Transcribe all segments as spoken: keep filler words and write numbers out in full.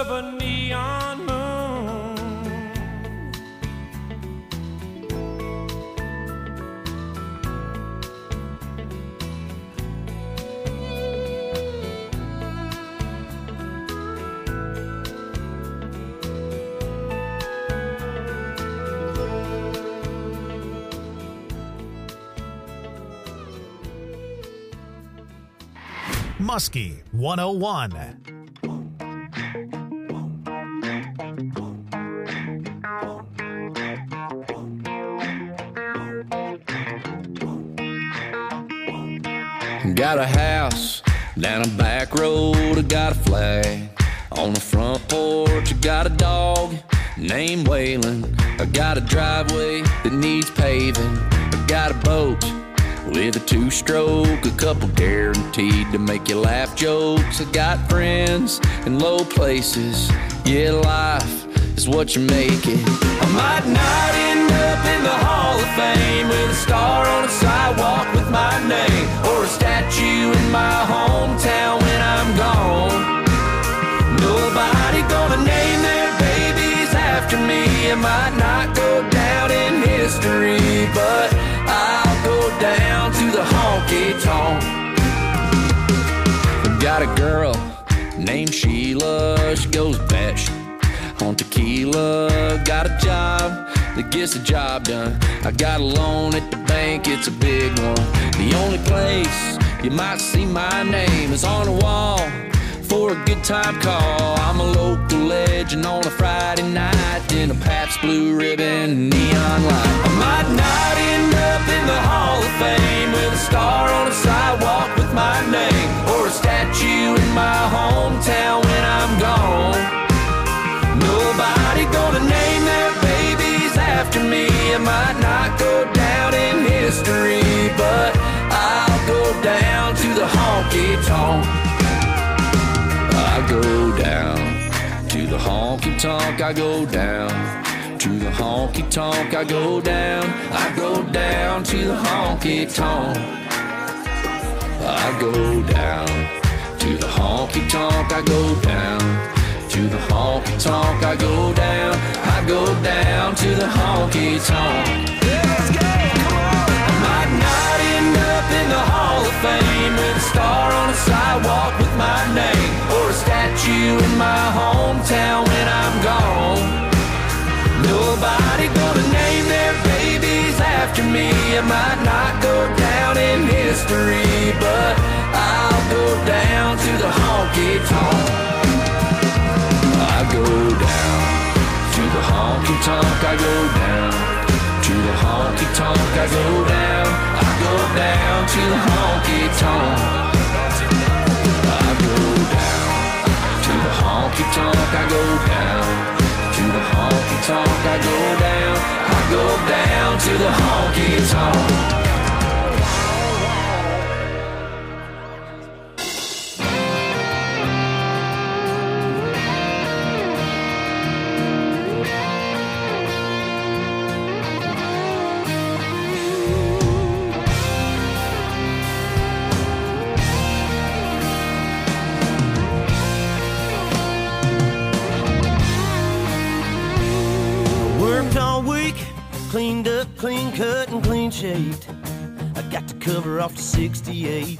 of a neon moon. Muskie one oh one. Got a house down a back road, I got a flag on the front porch. I got a dog named Waylon. I got a driveway that needs paving. I got a boat with a two-stroke, a couple guaranteed to make you laugh jokes. I got friends in low places. Yeah, life is what you make it. I might not end up in the Hall of Fame with a star on a sidewalk with my name, or a statue in my hometown when I'm gone. Nobody gonna name their babies after me. I might not go down in history, but I'll go down to the honky-tonk. Got a girl named Sheila, she goes batshit on tequila. Got a job that gets the job done. I got a loan at the bank, it's a big one. The only place you might see my name is on the wall for a good time call. I'm a local legend on a Friday night in a Pabst Blue Ribbon neon light. I might not end up in the Hall of Fame with a star on a sidewalk with my name, or a statue in my hometown when I'm gone. Nobody gonna name their babies after me. I might not go down in history, but I'll go down to the honky-tonk. I go down to the honky-tonk. I go down to the honky-tonk. I go down. I go down to the honky-tonk. I go down to the honky-tonk. I go down to the honky-tonk. I go down. I go down to the honky-tonk. Let's go! Come on! I might not end up in the Hall of Fame with a star on a sidewalk with my name, or a statue in my hometown when I'm gone. Nobody gonna name their babies after me. I might not go down in history, but I'll go down to the honky-tonk. I go down to the honky-tonk. I go down to the honky-tonk. I go down. I go down to the honky-tonk. I go down to the honky-tonk. I go down to the honky-tonk. I go down. I go down to the honky-tonk. Cleaned up, clean cut, and clean shaved. I got the cover off the sixty-eight.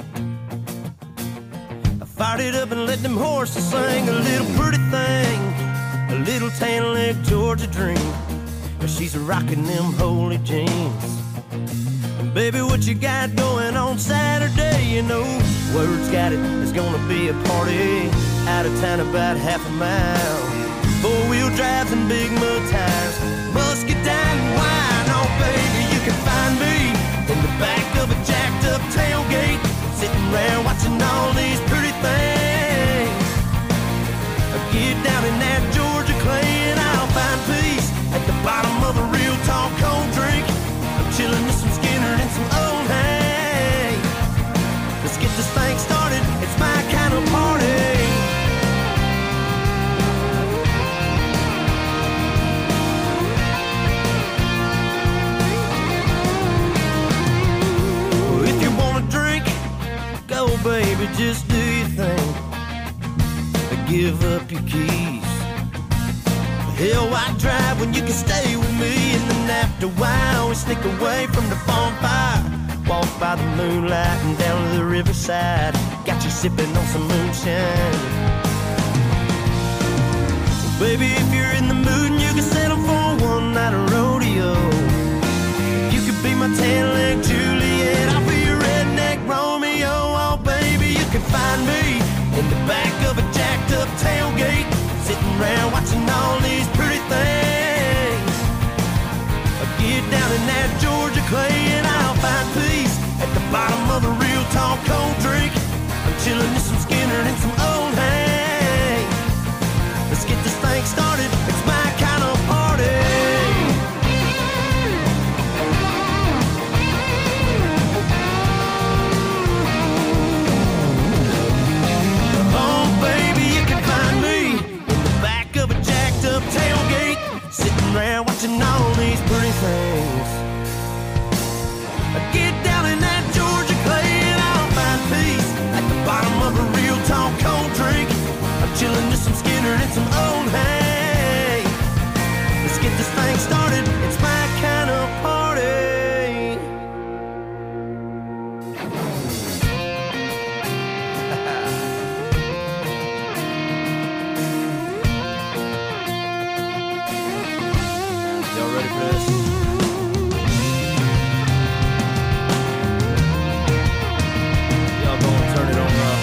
I fired it up and let them horses sing. A little pretty thing, a little tan leg Georgia dream. But she's rocking them holy jeans. And baby, what you got going on Saturday? You know, word's got it, there's gonna be a party out of town about half a mile. Four-wheel drives and big mud tires, musket down and wine. Oh, baby, you can find me in the back of a jacked-up tailgate, sitting around watching all these pretty things. I get down in that Georgia clay and I'll find peace at the bottom of a real tall cold drink. I'm chilling with some Skinner and some Old Hank. Let's get this thing started, it's my kind of party. Baby, just do your thing. Give up your keys. Hell, why drive when you can stay with me? And then after a while, we sneak away from the bonfire, walk by the moonlight and down to the riverside. Got you sipping on some moonshine. Baby, if you're in the mood and you can settle for one night of rodeo, you could be my tan-leg Juliet, I'll be your redneck Romeo. Oh, baby, you can find me in the back of a jacked-up tailgate, sitting around watching all these pretty things. I get down in that Georgia clay and I'll find peace at the bottom of a real tall cold drink. I'm chilling with some Skinner and some old hay. Let's get this thing started, it's my kind of party. Oh baby, you can find me in the back of a jacked up tailgate, sitting around watching all these pretty things. I get down in that Georgia clay and I'll find peace at the bottom of a real tall cold drink. I'm chilling with some Skinner and some old hay. Let's get this thing started, it's my kind of party. Y'all ready for this? Y'all gonna turn it on up.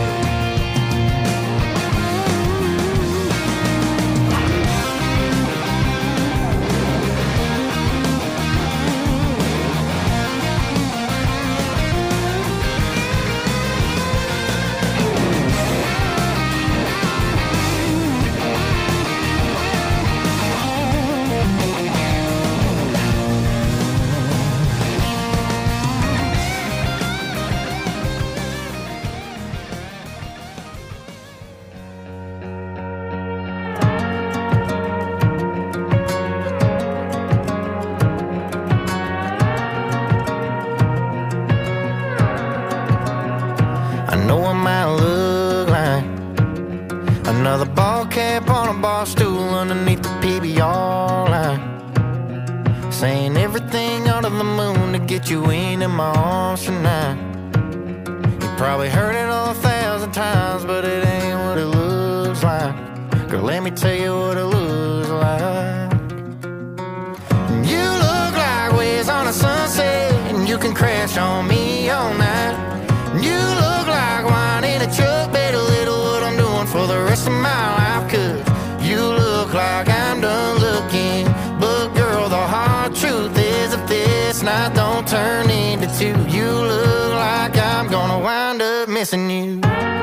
I know I might look like another ball cap on a bar stool underneath the P B R line, saying everything under the moon to get you into my arms tonight. You probably heard it all a thousand times, but it ain't what it looks like. Girl, let me tell you what it looks like. You look like waves on a sunset, and you can crash on me all night. You look like wine in a truck, better little what I'm doing for the rest of my life. Cause you look like I'm done looking, but girl, the hard truth is if this night don't turn into two, you look like I'm gonna wind up missing you.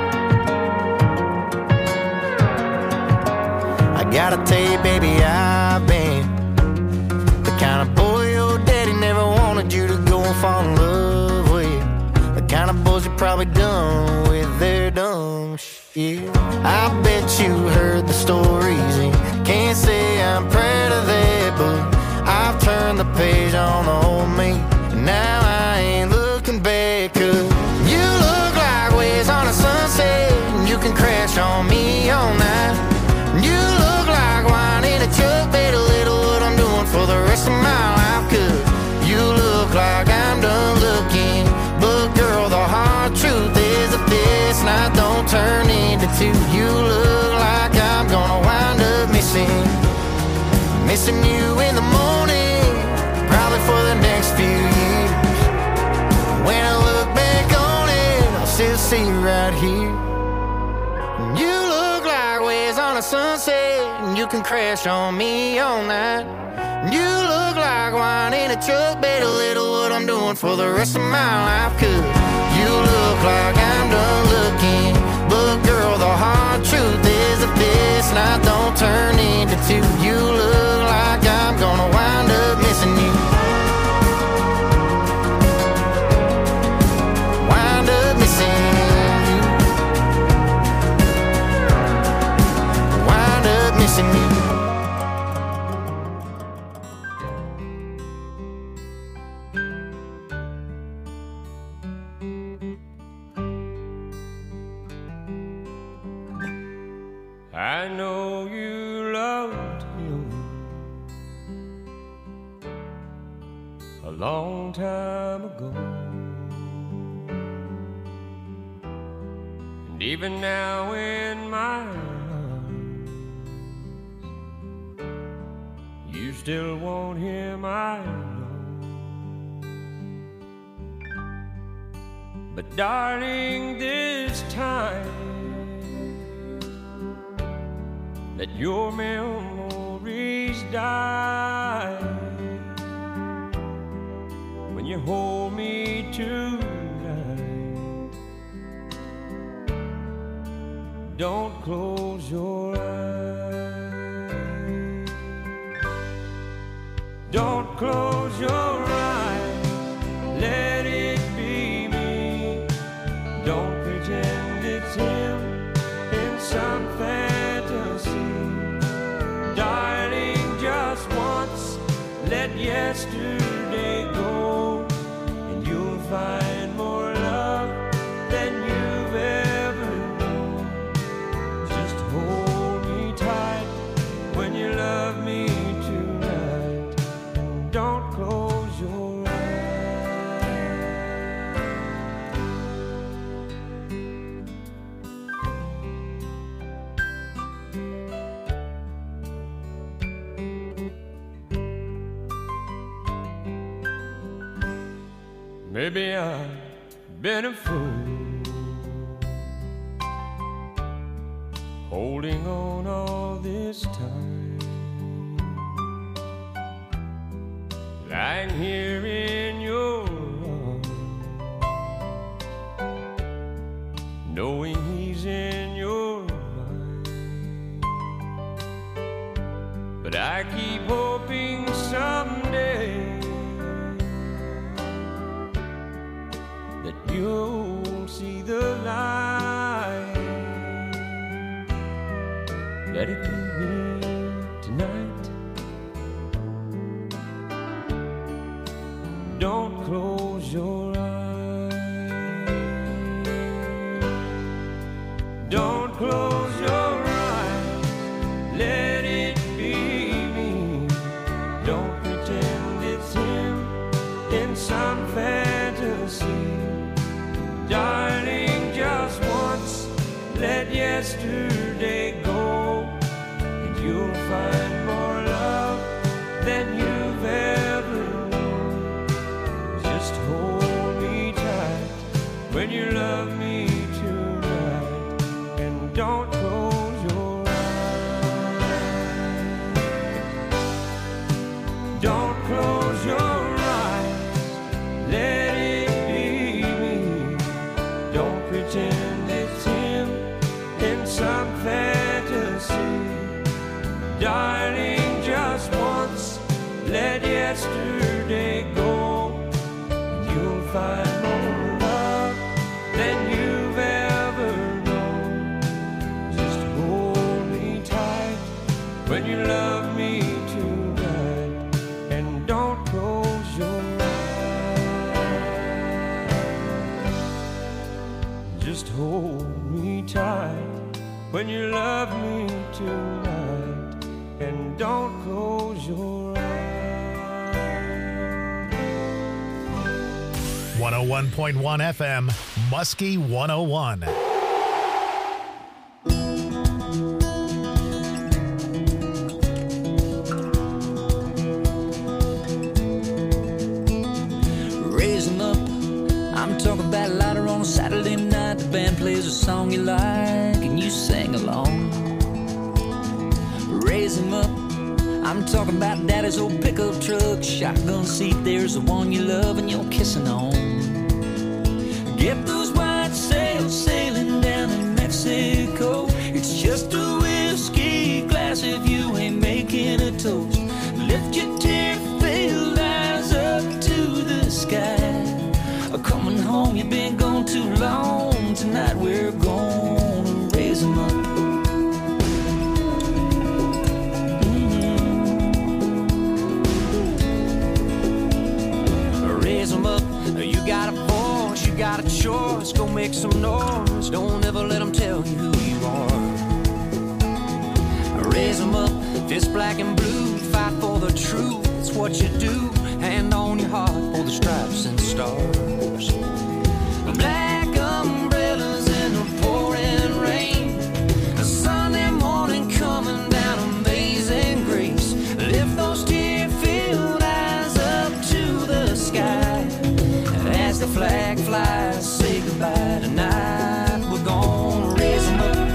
I gotta tell you, baby, I've been the kind of boy your daddy never wanted you to go and fall in love with. The kind of boys you probably done with their dumb shit. I bet you heard the stories and can't say I'm proud of that, but I've turned the page on the old me, and now I ain't looking back. Cause you look like waves on a sunset, and you can crash on me all night. You look like wine in a truck, better little what I'm doing for the rest of my life. Cause you look like I'm done looking, but girl, the hard truth is if this night don't turn into two, you look like I'm gonna wind up missing Missing you in the morning, probably for the next few years. When I look back on it, I'll still see you right here. You look like waves on a sunset, and you can crash on me all night. You look like wine in a truck, better little what I'm doing for the rest of my life. Cause you look like I'm done looking, but girl, the hard truth is if this night don't turn into two, you look like I'm gonna wind up missing you. Wind up missing you. Wind up missing you. I know you loved long time ago. And even now in my arms, you still want him, I know. But darling, this time, let your memories die. When you hold me tonight, don't close your eyes. Don't close your eyes, let it be me. Don't pretend it's him in some fantasy. Darling, just once, let yesterday go, and you'll find more love than you've ever known. Just hold me tight when you love me tonight, and don't close your eyes. Maybe I've been a fool, holding on all this time, lying here in your arms, knowing he's in your mind. But I keep hoping someday that you'll see the light. Let it be me tonight. Don't close your eyes. Don't close your eyes. Let it be me. Don't pretend it's him in some fantasy. Darling, just once, let yesterday go, and you'll find more love than you've ever known. Just hold me tight when you love me tonight, and don't close your eyes. Don't close your eyes, let it pretend it's him in some fantasy. Darling, just once, let yesterday go, and you'll find more love than you've ever known. Just hold me tight when you love me tonight, and don't close your eyes. Just hold me tight when you love me tonight, and don't close your eyes. one oh one point one F M, Muskie one oh one. Raise 'em up, I'm talking about lighter on a Saturday night. The band plays a song you like and you sing along. Raise 'em up, I'm talking about daddy's old pickup truck, shotgun seat, there's the one you love and you're kissing on. Get those white sails sailing down in Mexico. It's just a whiskey glass if you ain't making a toast. Lift your tear-filled eyes up to the sky. Coming home, you've been gone too long. Tonight we're gonna raise 'em up. Mm-hmm. Raise 'em up. You got a voice, you got a choice. Go make some noise. Don't ever let 'em tell you who you are. Raise 'em up. Fist black and blue. Fight for the truth. It's what you do. hand on your heart for the stripes and stars. Black umbrellas in the pouring rain, a Sunday morning coming down Amazing Grace. Lift those tear-filled eyes up to the sky as the flag flies. Say goodbye tonight. We're gonna raise them up.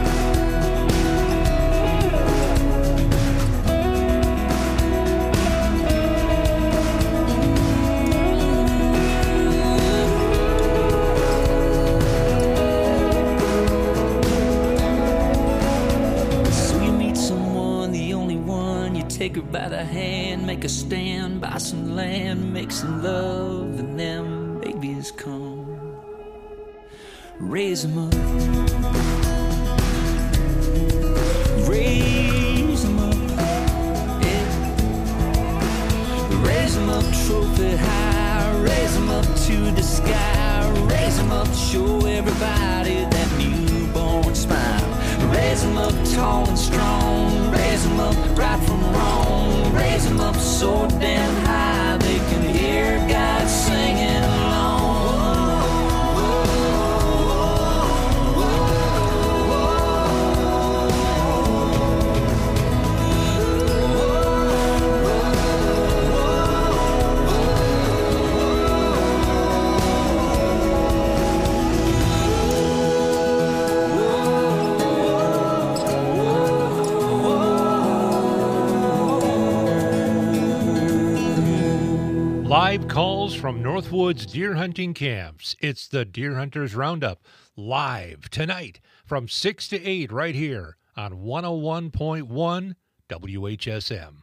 Take her by the hand, make a stand, buy some land, make some love, and them babies come. Raise them up. Raise them up. Yeah. Raise them up trophy high, raise them up to the sky, raise them up, show everybody that newborn smile. Raise them up tall and strong, raise them up right from wrong, raise them up so damn high they can hear God singing along. Live calls from Northwood's deer hunting camps. It's the Deer Hunters Roundup, live tonight from six to eight right here on one oh one point one W H S M.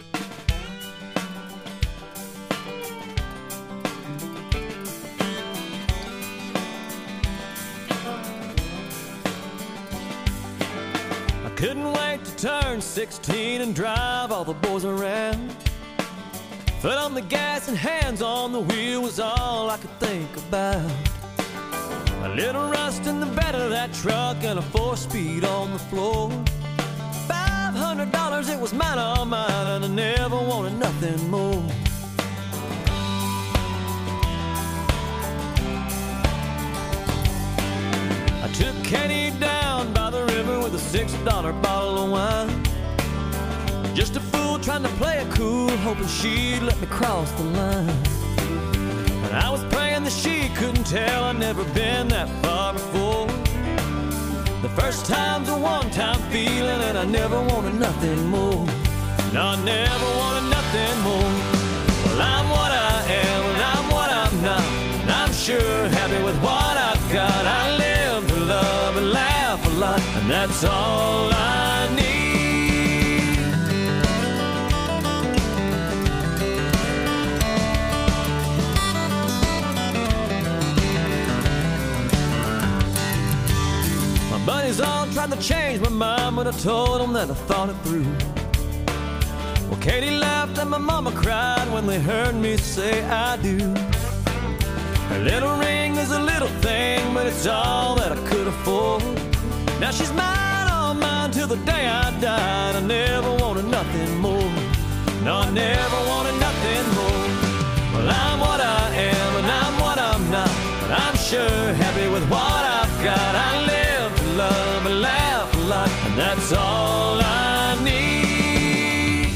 I couldn't wait to turn sixteen and drive all the boys around. Foot on the gas and hands on the wheel was all I could think about. A little rust in the bed of that truck and a four-speed on the floor. Five hundred dollars, it was mine, all mine, and I never wanted nothing more. I took Kenny down by the river with a six dollar bottle of wine. Just a fool trying to play it cool, hoping she'd let me cross the line. And I was praying that she couldn't tell I'd never been that far before. The first time's a one-time feeling, and I never wanted nothing more. No, I never wanted nothing more. Well, I'm what I am, and I'm what I'm not, and I'm sure happy with what I've got. I live to love and laugh a lot, and that's all I need. Buddies all tried to change my mind, but I told them that I thought it through. Well, Katie laughed and my mama cried when they heard me say I do. Her little ring is a little thing, but it's all that I could afford. Now she's mine, all mine, till the day I died. I never wanted nothing more. No, I never wanted nothing more. Well, I'm what I am, and I'm what I'm not, but I'm sure happy with what I've got. I live love and laugh a lot, and that's all I need.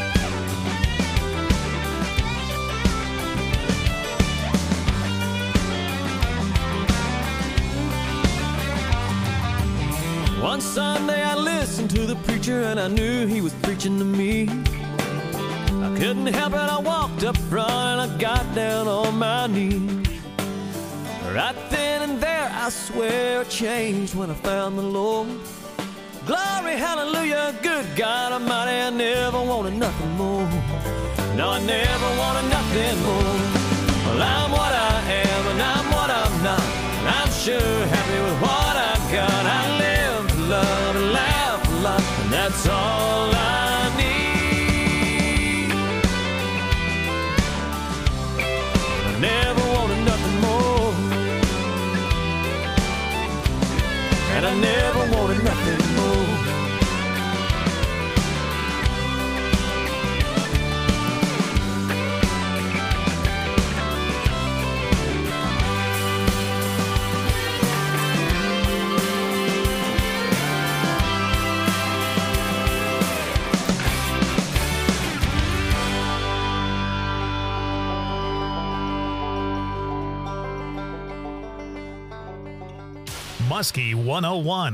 One Sunday I listened to the preacher, and I knew he was preaching to me. I couldn't help it, I walked up front and I got down on my knees. Right then and there, I swear it changed when I found the Lord. Glory, hallelujah, good God Almighty, I never wanted nothing more. No, I never wanted nothing more. Well, I'm what I am, and I'm what I'm not, and I'm sure happy with what I've got. I live to love and laugh a lot, and that's all I need. I never wanted nothing more. And I never wanted nothing more. Muskie one oh one.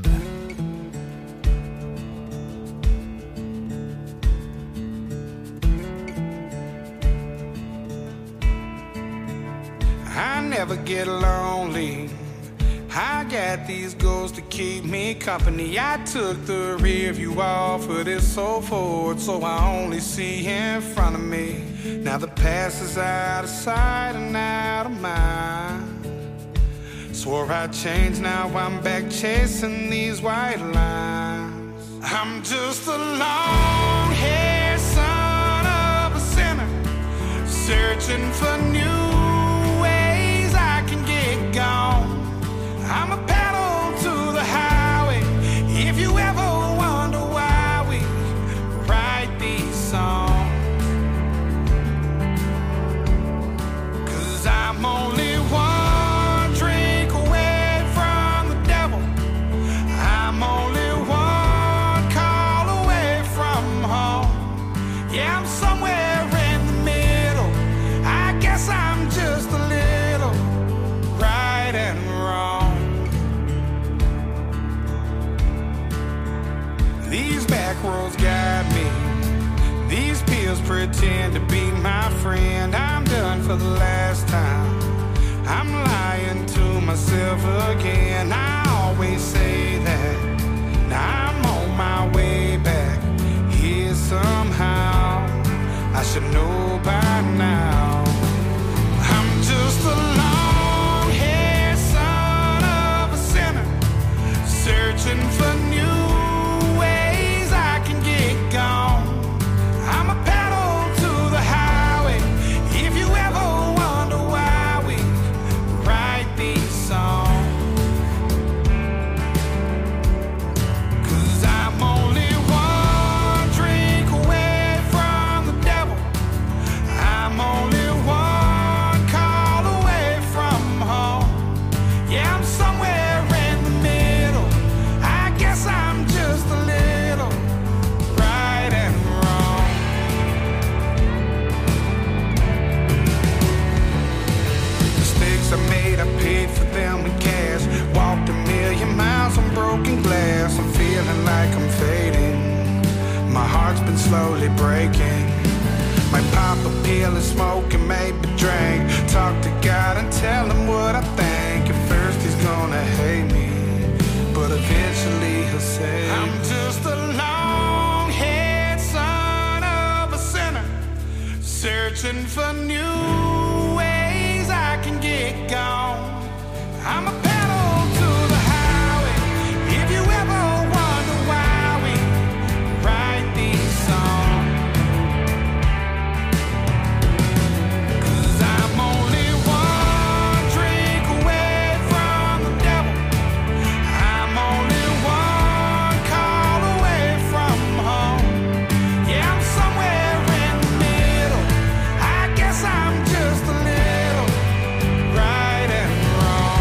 I never get lonely. I got these goals to keep me company. I took the rear view off of this so forward, so I only see in front of me. Now the past is out of sight and out of mind. Swore I'd change, now I'm back chasing these white lines. I'm just a long-haired son of a sinner, searching for new ways I can get gone. I'm a pedal to the highway. If you ever wonder why we write these songs, 'cause I'm only one drink away from the devil. I'm only one call away from home. Yeah, I'm somewhere in the middle. I guess I'm just a little right and wrong. These back roads guide me. These pills pretend to be my friend. I'm done for the last time. I'm lying to myself again. I always say that. Now I'm on my way back here somehow. I should know by now. I'm just a long-haired son of a sinner, searching for new gone. I'm a pedal to the highway. If you ever wonder why we write these songs, 'cause I'm only one drink away from the devil. I'm only one call away from home. Yeah, I'm somewhere in the middle. I guess I'm just a little right and wrong. Mistakes I made, I paid for them with cash. Walked a million miles on broken glass. I'm feeling like I'm fading. My heart's been slowly breaking. Might pop a pill and smoke and maybe drink. Talk to God and tell him what I think. At first he's gonna hate me, but eventually he'll say, I'm just a long-haired son of a sinner, searching for new ways I can get gone. I'm a pedal to the highway. If you ever wonder why we write these songs, 'cause I'm only one drink away from the devil. I'm only one call away from home. Yeah, I'm somewhere in the middle. I guess I'm just a little right and wrong.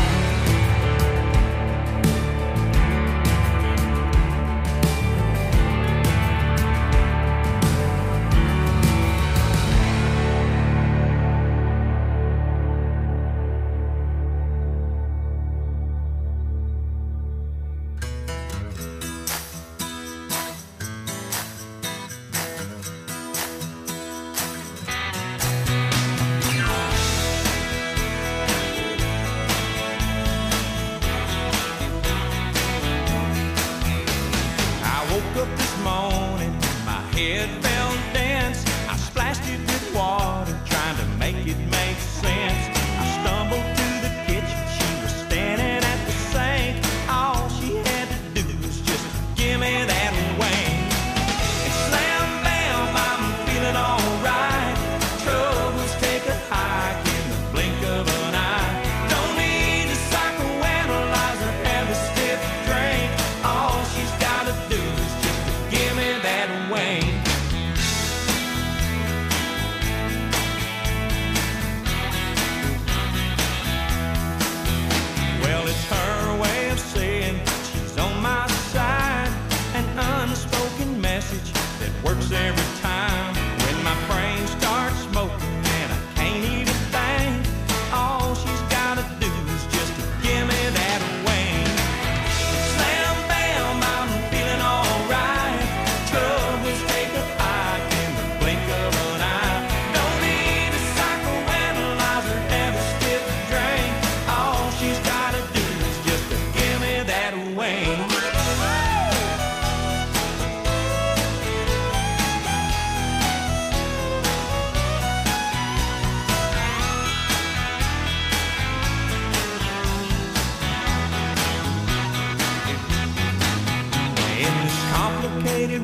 I woke up this morning, my head felt dense. I splashed it with water, trying to make it make sense. I stumbled to the kitchen, she was standing at the sink. All she had to do was just give me that wing. And slam bam, I'm feeling alright. Troubles take a hike in the blink of an eye. Don't need to psychoanalyze or have a stiff drink. All she's gotta do is just give me that wing. Well, it's her way of saying she's on my side. An unspoken message that works every time. When my brain starts smoking and I can't even think, all she's gotta do is just give me that wing.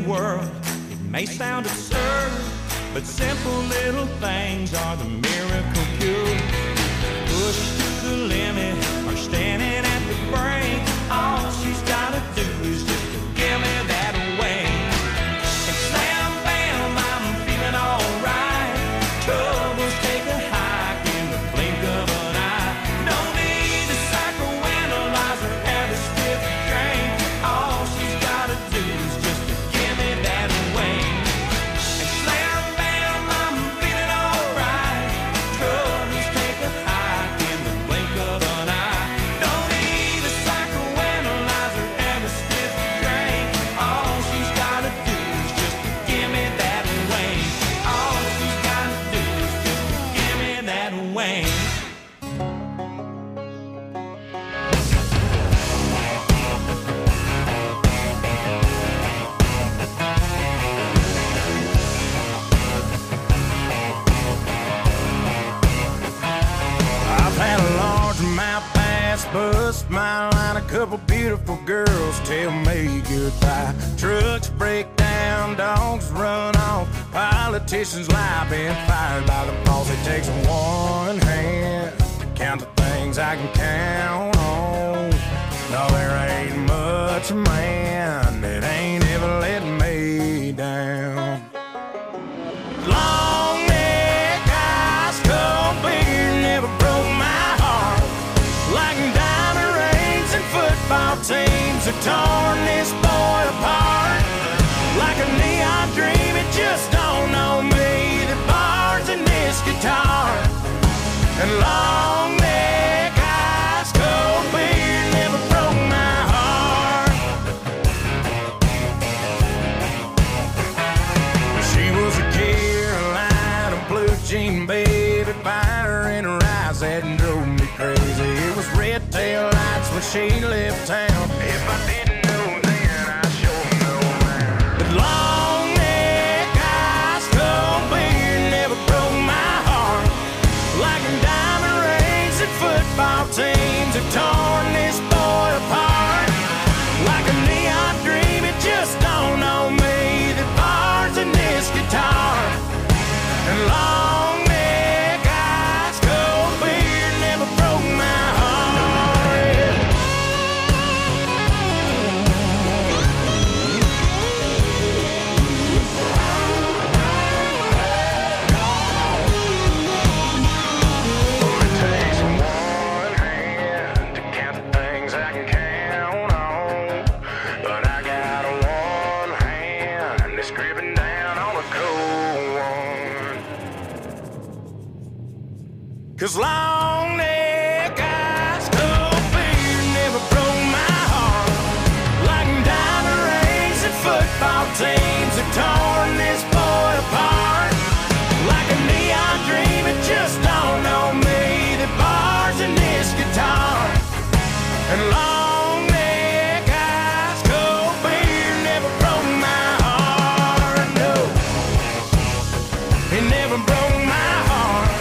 world. It may sound absurd, but simple little things are the miracle cure. Pushed to the limit or standing at the brink, all she's gotta do is just to give me that wing. And slam, bam, I'm feeling alright. Troubles take a hike in the blink of an eye. No need to psychoanalyze or have a stiff drink. All she's gotta do is just to give me that wing. And slam, bam, I'm feeling alright. Troubles take a hike in the blink of an eye. No need to psychoanalyze or have a stiff drink. All she's gotta do is just to give me that wing. All she's gotta do is just to give me that wing. I've had a large mouth pass, bust my line. A couple beautiful girls tell me goodbye. Trucks break down, dogs run off. Politicians lie, been fired by the boss. It takes one hand to count the things I can count on. No, there ain't much man that ain't ever let me down. Long neck, ice cold beer never broke my heart. Like diamond rings and football teams have torn this boy apart. Like a neon dream, it just dawned on me that bars in this guitar. And long neck, ice cold beer never broke my heart. She was a Carolina blue jean baby, fire in her eyes that drove me crazy. It was red tail lights when she left town. If I didn't know then, I sure know now. But long neck, ice cold beer never broke my heart. Like diamond rings and football teams have torn this boy apart. Like a neon dream, it just dawned on me that bars in this guitar. And long neck, ice cold beer never broke my heart. It takes one hand to count the things I can count on. But I got one hand that's gripping down on a cold one. 'Cause long neck, ice cold beer never broke my heart. Like diamond rings and football teams have torn this boy apart. Like a neon dream, it just dawned on me that bars in this guitar. And long neck, ice cold beer never broke my heart. No, it never broke my heart.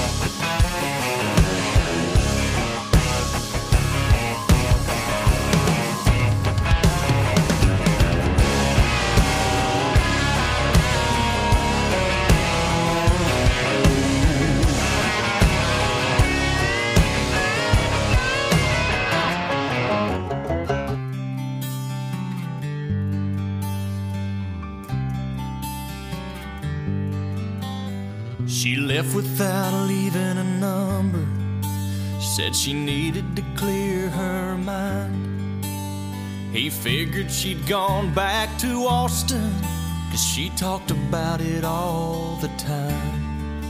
She left without leaving a number. She said she needed to clear her mind. He figured she'd gone back to Austin, 'cause she talked about it all the time.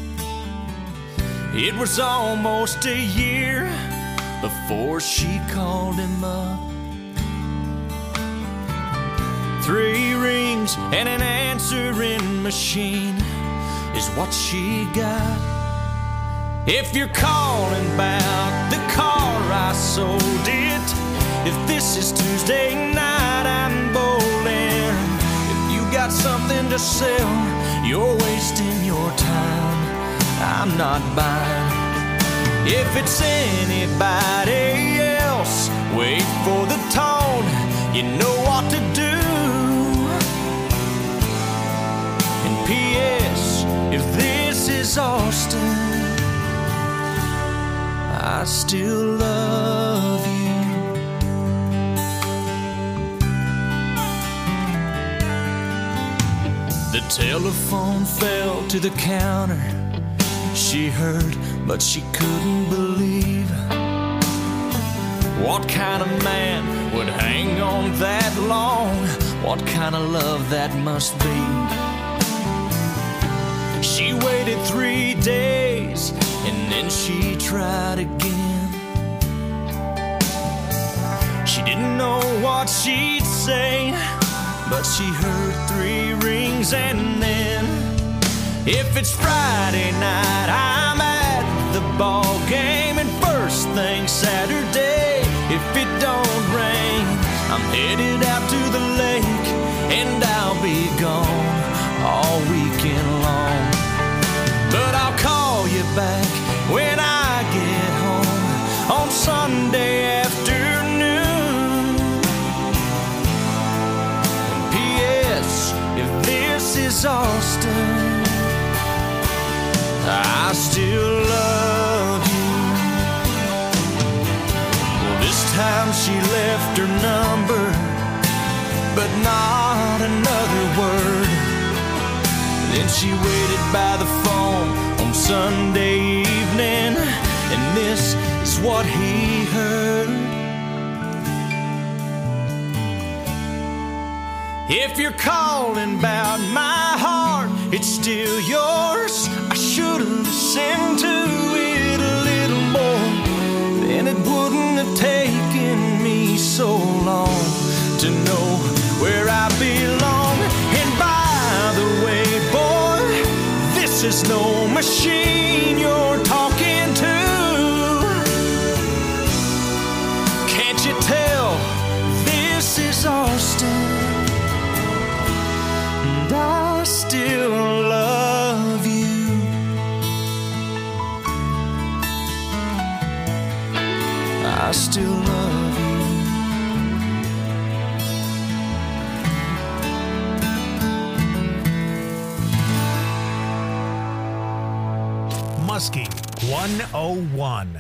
It was almost a year before she called him up. Three rings and an answering machine is what she got. If you're calling about the car I sold it, if this is Tuesday night I'm bowling, if you got something to sell, you're wasting your time, I'm not buying. If it's anybody else, wait for the tone, you know what to do. is Austin, I still love you. The telephone fell to the counter. She heard, but she couldn't believe. What kind of man would hang on that long? What kind of love that must be? She waited three days and then she tried again. She didn't know what she'd say, but she heard three rings and then, if it's Friday night, I'm at the ball game, and first thing Saturday, if it don't rain, I'm headed out to the lake, and I'll be gone all weekend long. But I'll call you back when I get home on Sunday afternoon. And P S if this is Austin, I still love you. Well, this time she left her number, but not another word. Then she waited by the phone on Sunday evening, and this is what he heard. If you're calling about my heart, it's still yours. I should have listened to it a little more, then it wouldn't have taken me so long to know where I belong. And by the way, boy, this is no machine you're talking to. Can't you tell this is Austin? And I still love you. I still love you. Muskie one oh one.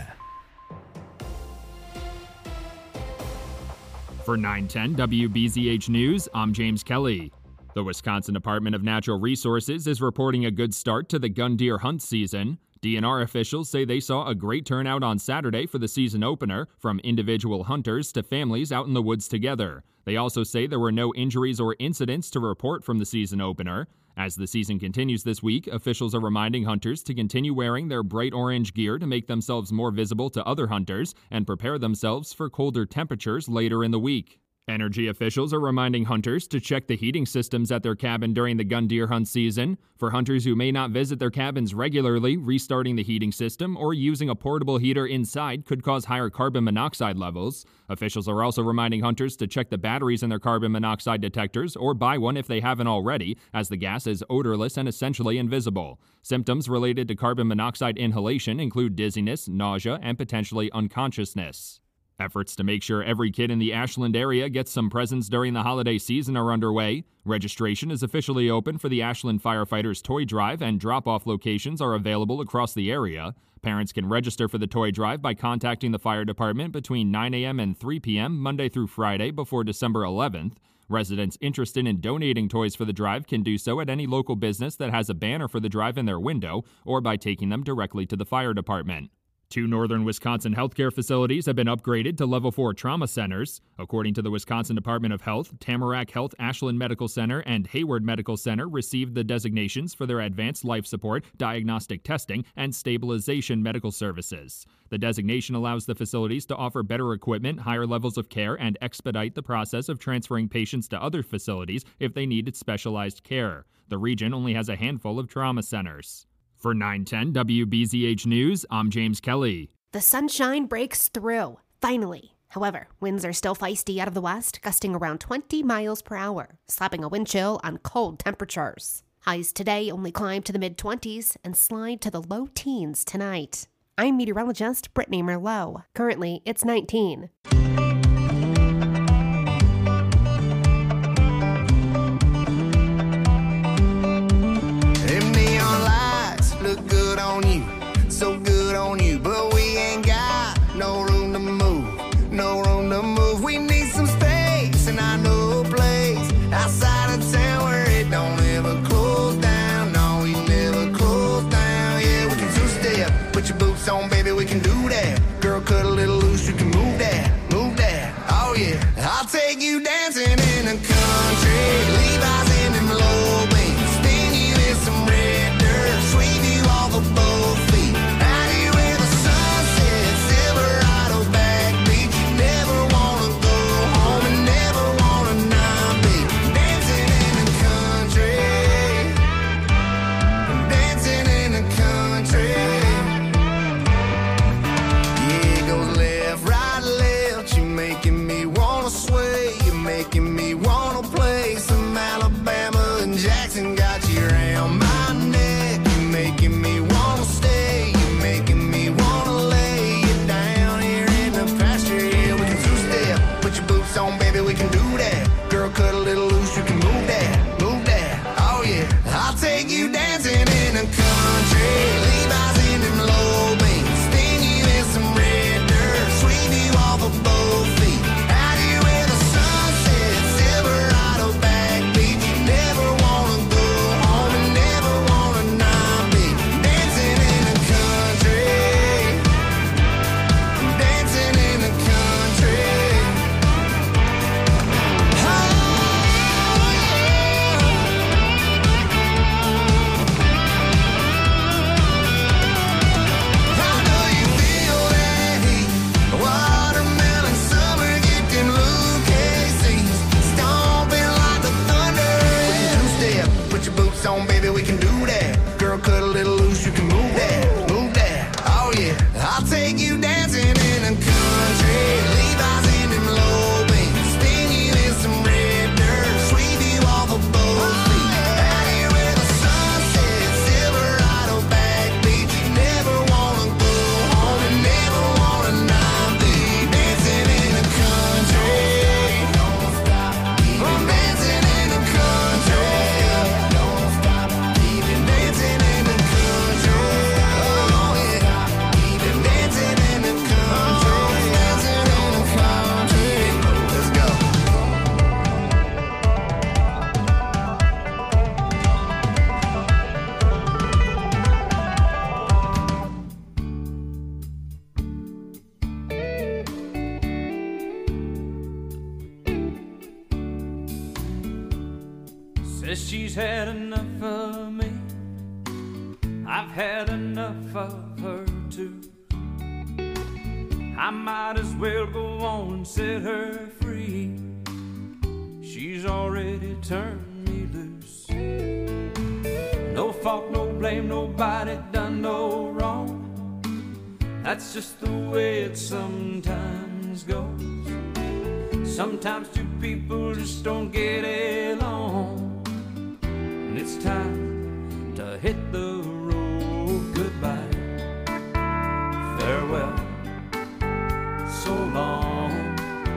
For nine ten W B Z H News, I'm James Kelly. The Wisconsin Department of Natural Resources is reporting a good start to the gun deer hunt season. D N R officials say they saw a great turnout on Saturday for the season opener, from individual hunters to families out in the woods together. They also say there were no injuries or incidents to report from the season opener. As the season continues this week, officials are reminding hunters to continue wearing their bright orange gear to make themselves more visible to other hunters and prepare themselves for colder temperatures later in the week. Energy officials are reminding hunters to check the heating systems at their cabin during the gun deer hunt season. For hunters who may not visit their cabins regularly, restarting the heating system or using a portable heater inside could cause higher carbon monoxide levels. Officials are also reminding hunters to check the batteries in their carbon monoxide detectors or buy one if they haven't already, as the gas is odorless and essentially invisible. Symptoms related to carbon monoxide inhalation include dizziness, nausea, and potentially unconsciousness. Efforts to make sure every kid in the Ashland area gets some presents during the holiday season are underway. Registration is officially open for the Ashland Firefighters Toy Drive, and drop-off locations are available across the area. Parents can register for the toy drive by contacting the fire department between nine a.m. and three p.m. Monday through Friday before December eleventh. Residents interested in donating toys for the drive can do so at any local business that has a banner for the drive in their window, or by taking them directly to the fire department. Two northern Wisconsin healthcare facilities have been upgraded to level four trauma centers. According to the Wisconsin Department of Health, Tamarack Health Ashland Medical Center and Hayward Medical Center received the designations for their advanced life support, diagnostic testing, and stabilization medical services. The designation allows the facilities to offer better equipment, higher levels of care, and expedite the process of transferring patients to other facilities if they needed specialized care. The region only has a handful of trauma centers. For nine ten W B Z H News, I'm James Kelly. The sunshine breaks through, finally. However, winds are still feisty out of the west, gusting around twenty miles per hour, slapping a wind chill on cold temperatures. Highs today only climb to the mid-twenties and slide to the low teens tonight. I'm meteorologist Brittany Merlot. Currently, it's nineteen. Them neon lights look good take you dancing in the country. Levi's in them low beams, sting you in some red dirt, sweep you off of both feet. Out here where the sun sets, Silverado back beach. You never wanna go home and never wanna not be dancing in the country. Dancing in the country. On, baby, we can do that. Girl, cut a little loose, you can move that, move that. Oh yeah, I'll take you dancing in the country. Levi's in them low beams, sting you in some red dirt, sweep you off of both feet. Out here where the sun sets, Silverado back beach. You never wanna go home and never wanna not be dancing in the country. Don't stop, I'm dancing in the country. Says she's had enough of me, I've had enough of her too. I might as well go on and set her free. She's already turned me loose. No fault, no blame, nobody done no wrong. That's just the way it sometimes goes. Sometimes two people just don't get along. It's time to hit the road. Goodbye, farewell, so long.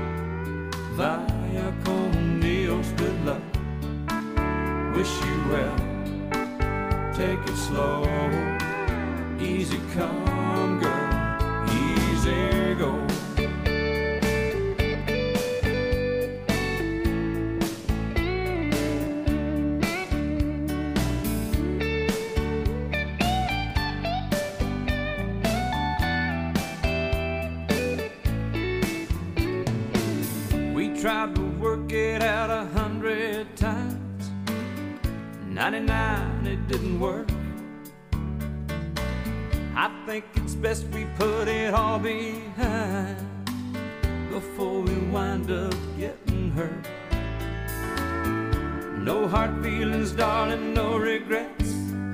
Vaya con Dios, good luck. Wish you well. Take it slow. Easy come, girl. Easy go. Tried to work it out a hundred times. ninety-nine, it didn't work. I think it's best we put it all behind before we wind up getting hurt. No hard feelings, darling, no regrets.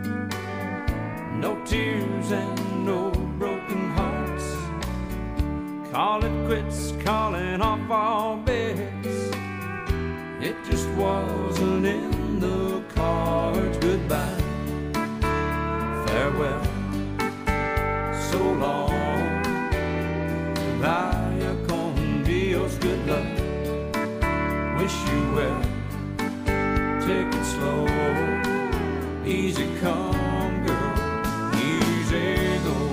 No tears and no broken hearts. Call it quits, calling off all bets. It just wasn't in the cards. Goodbye, farewell, so long. Vaya con Dios, good luck. Wish you well. Take it slow. Easy come, girl. Easy go.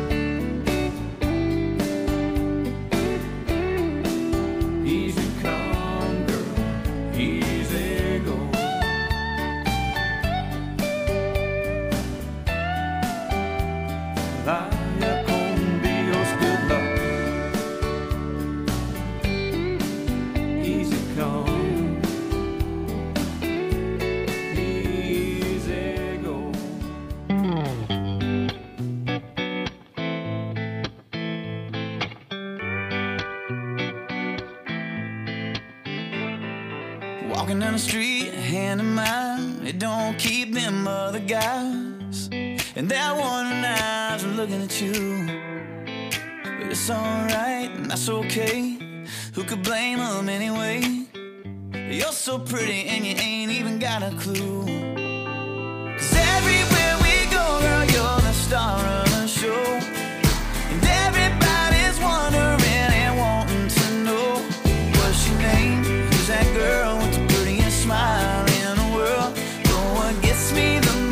Walking down the street, hand in mine, it don't keep them other guys. And they're wondering eyes are looking at you. But it's alright, and that's okay. Who could blame them anyway? You're so pretty and you ain't even got a clue. Cause everywhere we go, girl, you're the star of the show. And everybody's wondering and wanting to know, what's your name? Who's that girl with the prettiest smile in the world? But what gets me the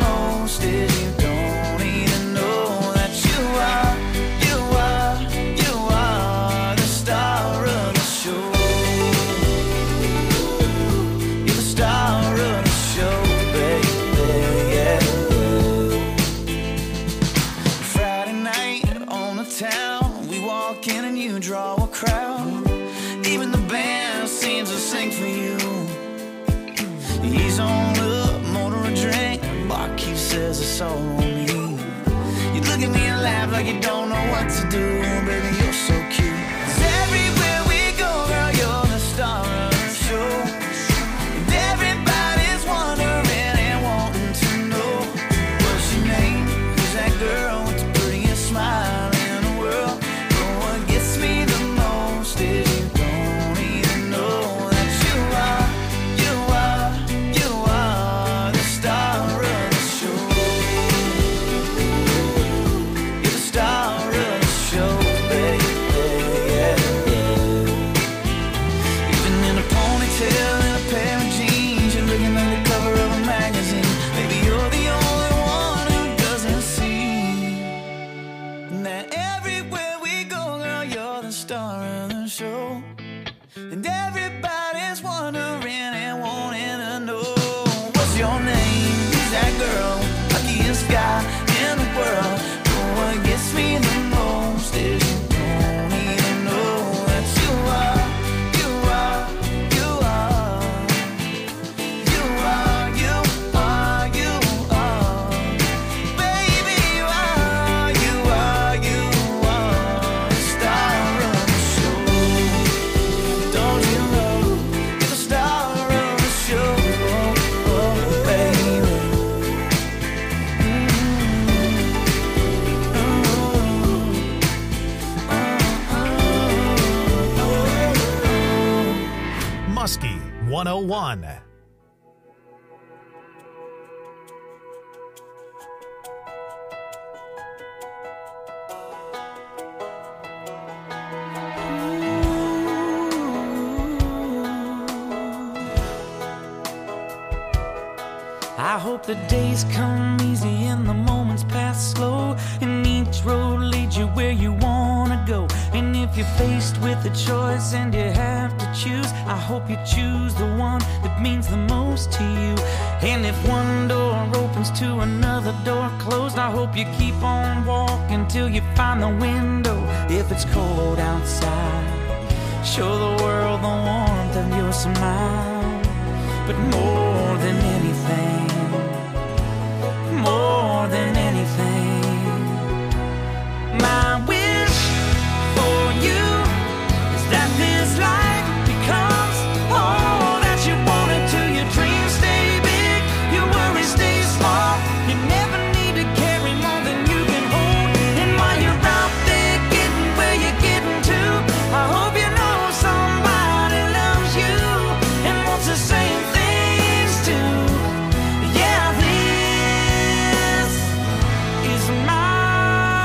it's all on me. You look at me and laugh like you don't know what to do. Baby, you're so cute. 'Cause everywhere we go, girl, you're the star of the show. And everybody's wondering and wanting to know what's your name. Who's that girl with the prettiest smile in the world? But what gets me the most is you don't even know that you are, you are, you are the star of the show. You're the star of the show, baby, yeah, yeah. Even in a ponytail and a pair of jeans, you're looking like the cover of a magazine. Baby, you're the only one who doesn't see that everywhere we go, girl, you're the star of the show. And everybody's wondering and wanting to know what's your name. Who's that girl, luckiest guy in the world? But what gets me the most is you don't even know that you are, you are, you are, you are, you are, you are. Baby, you are, you are, you are the star of the show. Don't you know you're the star of the show, oh, baby. Muskie one oh one. I hope the days come easy and the moments pass slow, and each road leads you where you wanna go. And if you're faced with a choice and you have to choose, I hope you choose the one that means the most to you. And if one door opens to another door closed, I hope you keep on walking till you find the window. If it's cold outside, show the world the warmth of your smile. But more than anything, more than anything, my wish for you is that this life becomes all that you want it to. Your dreams stay big, your worries stay small. You never need to carry more than you can hold. And while you're out there getting where you're getting to, I hope you know somebody loves you and wants the same things too. Yeah, this is my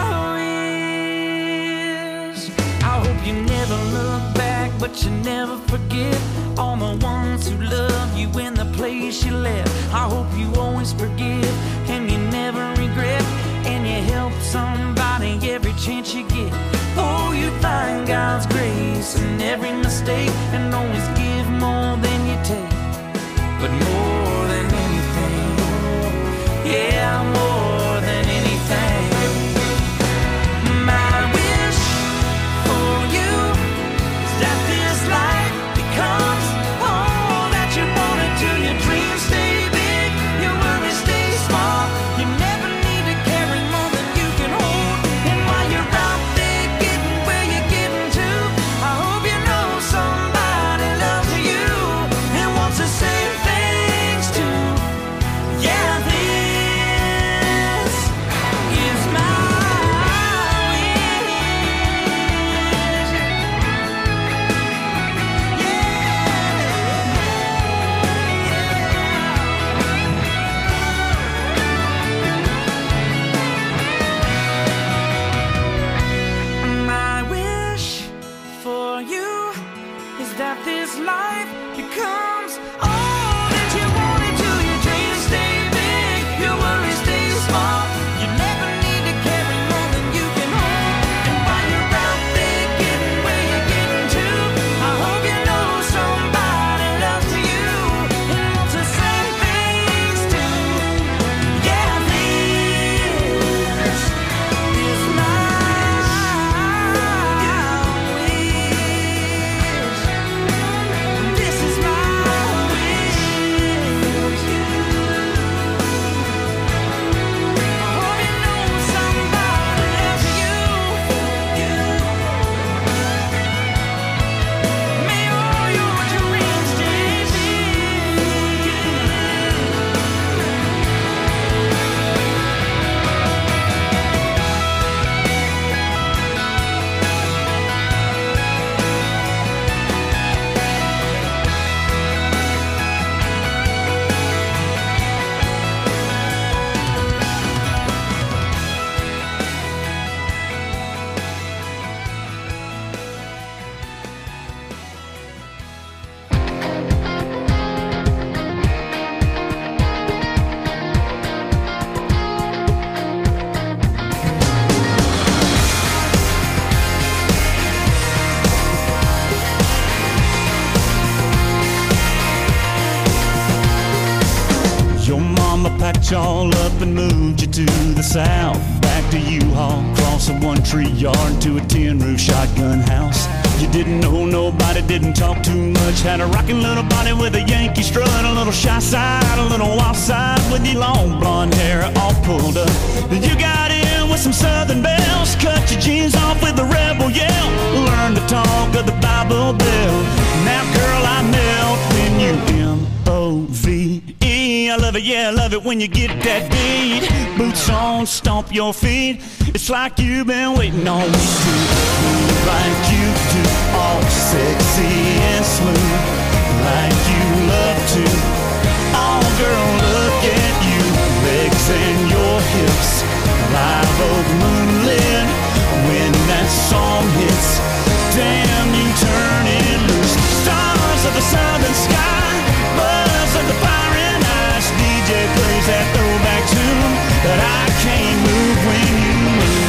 wish. I hope you never look back, but you never forget all the ones who love you in the place you left. I hope you always forgive and you never regret, and you help somebody every chance you get. Oh, you find God's grace in every mistake and always give more than you take. But more than anything, yeah, more than anything, my wish for you is that this life becomes all that you want it to. Your dreams stay big, your worries stay small. You never need to carry more than you can hold. And while you're out there getting where you're getting to, I hope you know mama packed y'all up and moved you to the south. Back to U-Haul, cross a one-tree yard to a tin-roof shotgun house. You didn't know nobody, didn't talk too much. Had a rocking little body with a Yankee strut, a little shy side, a little wild side, with your long blonde hair all pulled up. You got in with some southern bells, cut your jeans off with a rebel yell. Learn to talk of the Bible Belt. Now girl, I melt when you M O V E. I love it, yeah, I love it when you get that beat. Boots on, stomp your feet. It's like you've been waiting on me to move like you do, all sexy and smooth, like you love to. Oh girl, look at you, legs and your hips, live oak moonlit. When that song hits, damn, you turn it loose. Stars of the southern sky, buzz of the fire and ice. D J plays that throwback tune that I can't move when you move.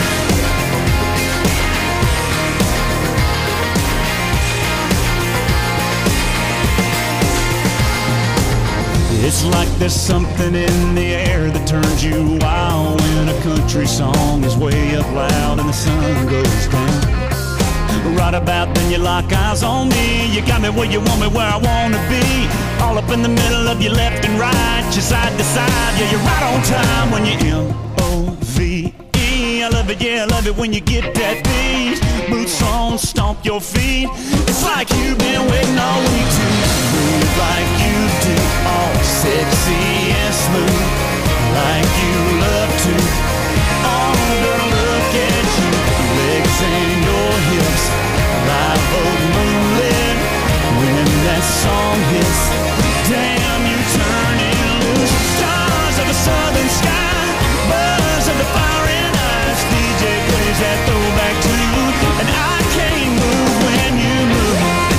It's like there's something in the air that turns you wild when a country song is way up loud and the sun goes down. Right about then you lock eyes on me. You got me where you want me, where I want to be. All up in the middle of your left and right, your side to side. Yeah, you're right on time when you M O V E. I love it, yeah, I love it when you get that beat. Boots on, stomp your feet. It's like you've been waiting all week to move like you do, all sexy and smooth, like you love to. Oh, girl, look at you, legs and your hips, live oak moonlit. When that song hits, damn, you turn it loose. Stars of the southern sky, buzz of the fire and ice. D J plays that throwback tune, and I can't move when you move.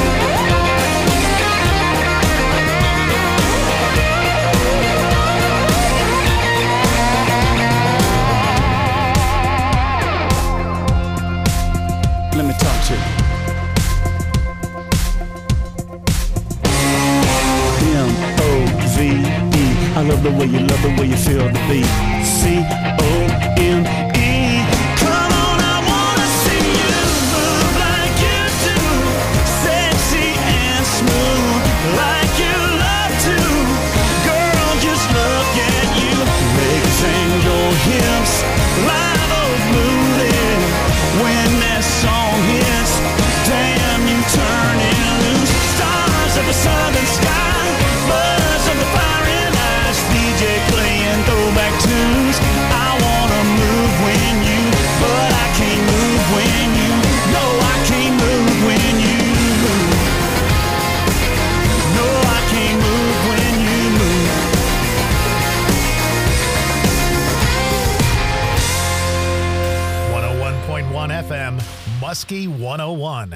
Let me talk to you. M O V E. I love the way you love the way you feel the beat. C O M E. Come on, I wanna see you move like you do, sexy and smooth, like you love to. Girl, just look at you, legs and your hips, live oak moonlit. When that song hits, damn, you turn it loose. Stars of the southern sky, buzz of the fire and ice. D J playing throwback tunes. I wanna move when you, but I can't move when you. No, I can't move when you move. No, I can't move when you move. one oh one point one F M, Muskie one oh one.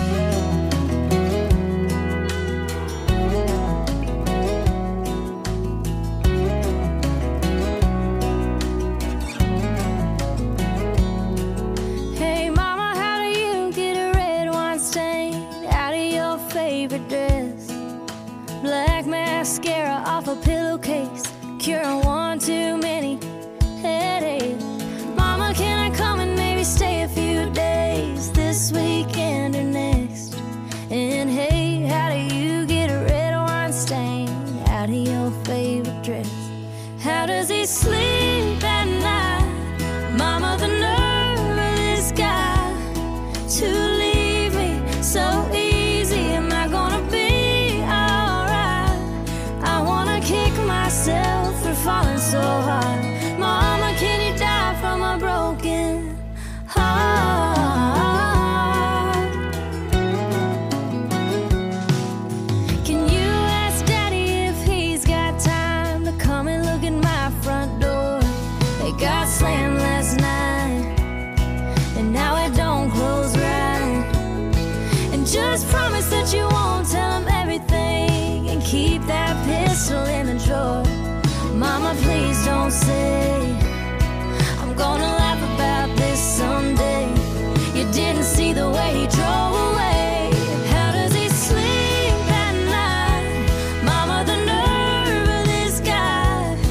Hey mama, how do you get a red wine stain out of your favorite dress? Black mascara off a pillowcase, curing one too many headaches. Mama, can I come and maybe stay a few days this weekend or next? And hey, how do you get a red wine stain out of your favorite dress? How does he sleep at night? Mama, the nerve of this guy to leave me so easy. Am I gonna be alright? I wanna kick myself for falling so hard. Mama, can you die from a broken heart? Can you ask Daddy if he's got time to come and look at my front door? It got slammed last night, and now it don't close right. And just promise that you won't tell him everything, and keep that pistol in the drawer. Mama, please don't say I'm gonna laugh about this someday. You didn't see the way he drove away. How does he sleep at night? Mama, the nerve of this guy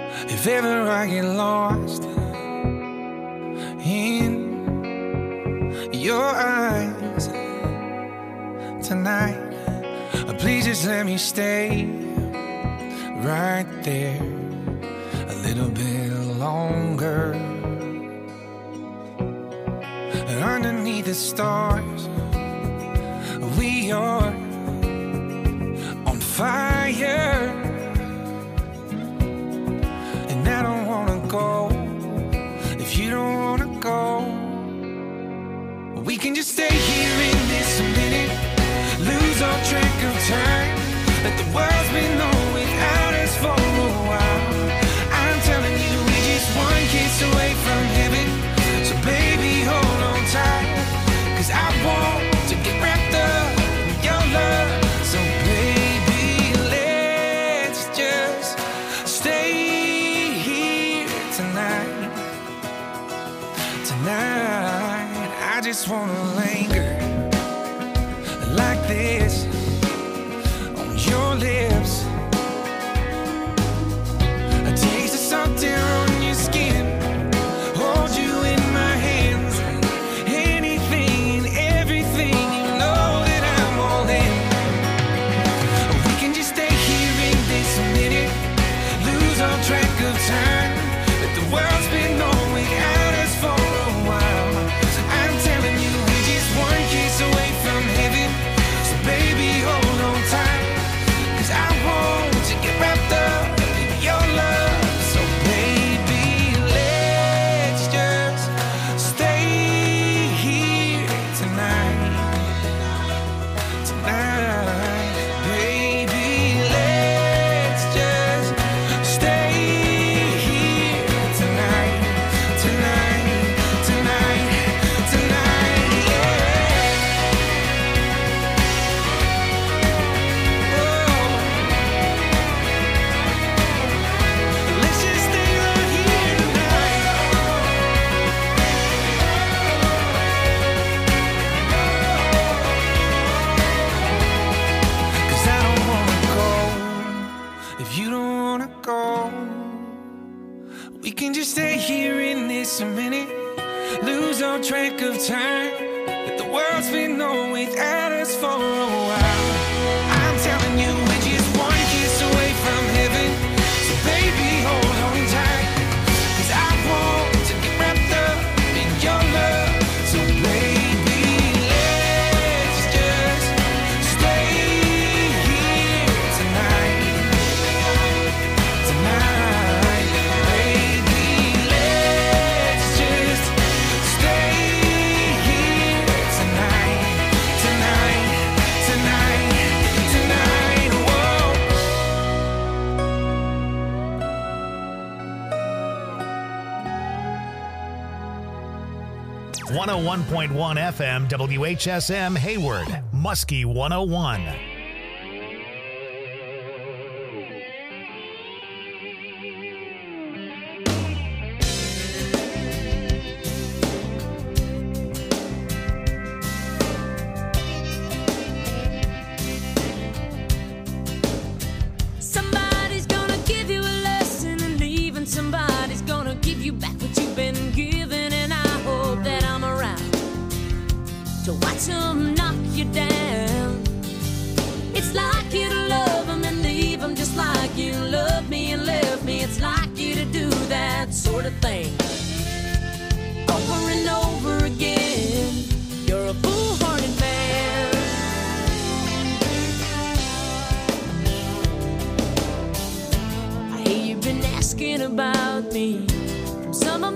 If ever I get lost in your eyes tonight, please just let me stay right there a little bit longer. Underneath the stars, we are on fire, and I don't wanna go if you don't wanna go. We can just stay here in this minute, lose all track of time, let the world's been on without us for a while. I'm telling you, we're just one kiss away from heaven, so baby hold on tight, cause I want to get wrapped up in your love. So baby, let's just stay here tonight. Tonight, I just wanna linger like this on your lips. A taste of salt air on your skin, hold you in my hands, anything and everything, you know that I'm all in. We can just stay here in this minute, lose all track of time, let the world spin on without us for a while. I'm telling you, we're just one kiss away from heaven, so baby hold on tight, cause I want to get wrapped up in your love. So baby, let's just stay here tonight. Tonight, baby, let's just stay here tonight. Tonight, tonight, tonight, yeah. Let's just stay right here tonight. Cause I don't wanna go if you don't wanna go. We can just stay here in this a minute, lose all track of time, let the world spin on without us for a while. I'm telling you, we're just one kiss away from heaven, so baby hold on tight, cause I want to get wrapped up in your love. So baby, let's just stay here tonight. Tonight, baby, let's just stay here tonight. Tonight, tonight, tonight, whoa. one oh one point one F M W H S M Hayward, Muskie one oh one. Somebody's gonna give you a lesson, and even somebody's gonna give you back what you've been given. And I hope that I'm around to watch them knock you down. It's like you to love them and leave them, just like you loved me and left me. It's like you to do that sort of thing over and over again. You're a foolhardy man. I hear you've been asking about me from some of